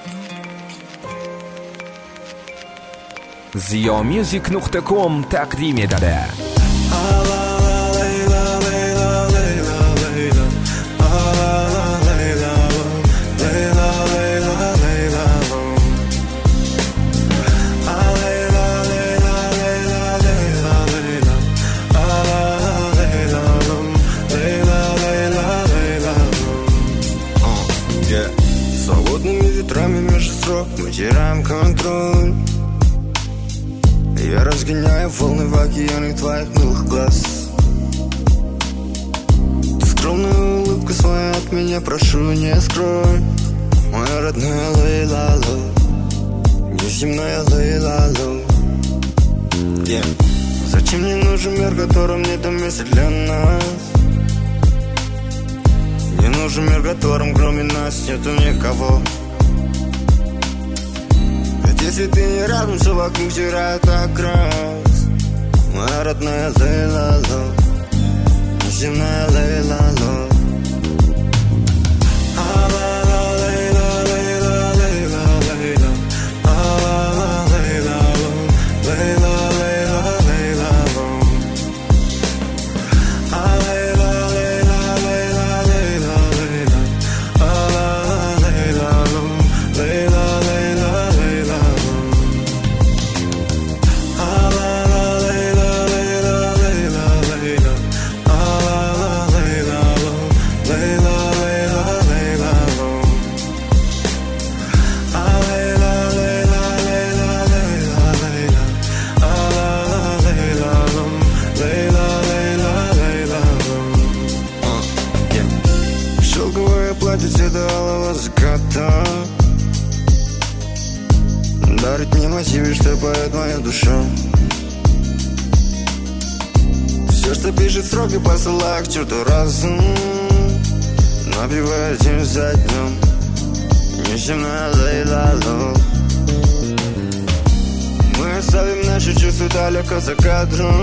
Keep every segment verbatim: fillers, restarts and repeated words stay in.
زیاmusic نقطه کام تقدیم داده. Свободными ветрами между строк мы теряем контроль. Я разгоняю волны в океане твоих милых глаз. Ты скромную улыбку свою от меня прошу, не скрой. Моя родная Лейлалу, неземная Лейлалу. yeah. Зачем мне нужен мир, в котором нет места для нас? Не нужен мир, в котором кроме нас нету никого. Ведь если ты не рядом, все вокруг теряет окрас. Моя родная Лейлалу, неземная Лейлалу. Цвета алого заката дарит мне мотивы, что поет моя душа. Все, что пишет строки, посылаю к черту разум, напевая день за днем неземная Лейлалу. Мы оставим наши чувства далеко за кадром.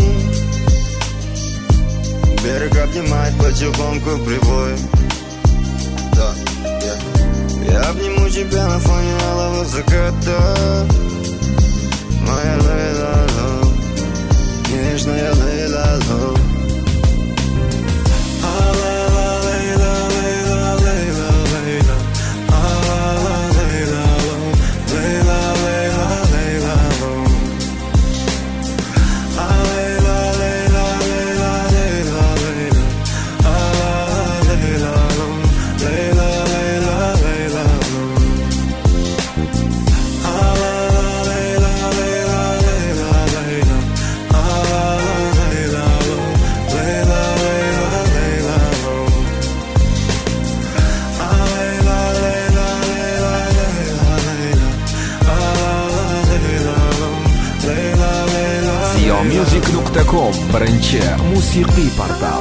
Берег обнимает потихоньку прибой. Да, yeah. Я обниму тебя на фоне алого заката. Моя Лейлалу, нежная Лейлалу. زیاmusic نقطه کام برنچه موسیقی پرداخت.